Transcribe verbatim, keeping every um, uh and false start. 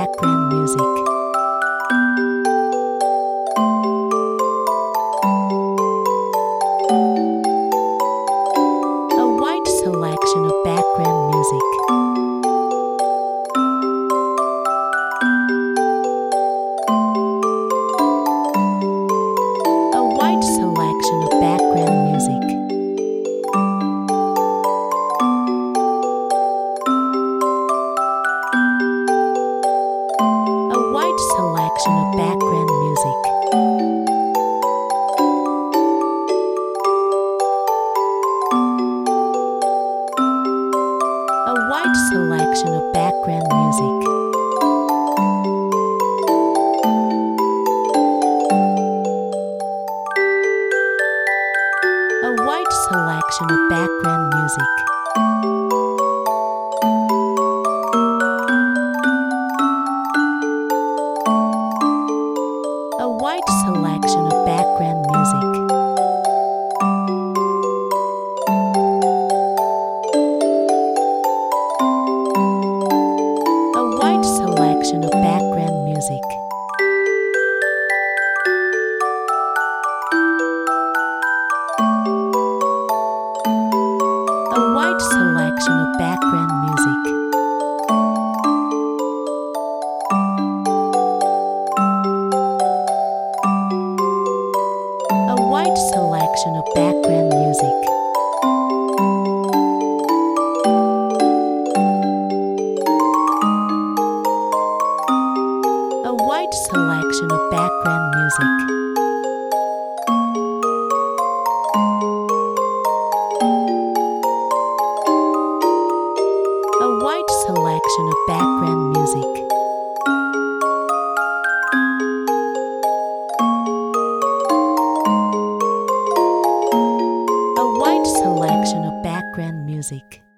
background music. A wide selection of background music. A wide selection of background music. A wide selection of background music. A wide selection of background music. A wide selection of background music. A wide selection of background music. A wide selection of background music. A wide selection of background music. A wide selection of background music. A wide selection of background music. A wide selection of background music. A wide selection of background music.